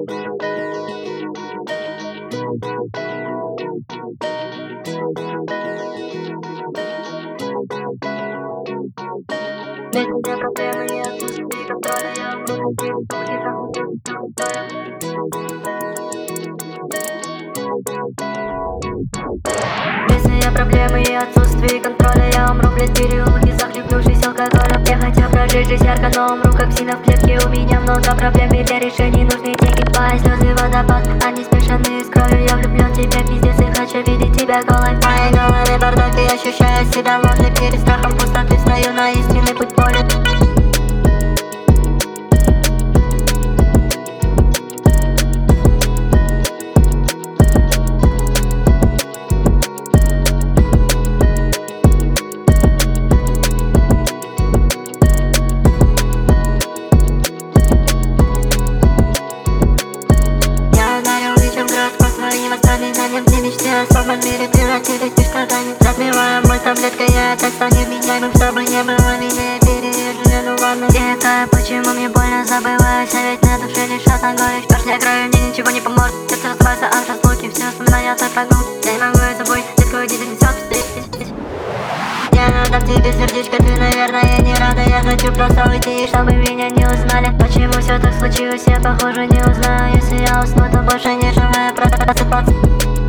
Ведь у меня проблемы нет, отсутствие контроля. Я могу передумать, если я проблемы и отсутствие контроля, я умру, блядь, в переулке, захлебнувшись алкоголем. Я хотел прожить жизнь ярко, но умру, как псина в клетке. У меня много проблем, и для решений нужны деньги. Твои слезы водопад, они смешаны с кровью. Я влюблен в тебя, пиздец, и хочу видеть тебя голой. В моей голове бардак, и ощущаю себя лунной. Перед страхом пустоты стою на истинный путь боли. Воспоминаниям, где мечты о слабом мире превратились в страдания. Разбиваю мой таблеткой, я опять стал невменяемым. Чтобы не было меня, я переезжаю, ну ладно. Где-то, почему мне больно, забываюсь, а ведь на душе лишь одна горечь. Пошли краю, мне ничего не поможет. Сердце расплывается от разлуки, все вспоминаю твой прогулки. Я не могу это забыть, детскую детей несет встреч. Я отдам тебе сердечко, ты, наверное, не рада. Я хочу просто уйти, чтобы меня не узнали. Почему все так случилось, я, похоже, не узнаю. Если я усну, то больше не желаю просыпаться.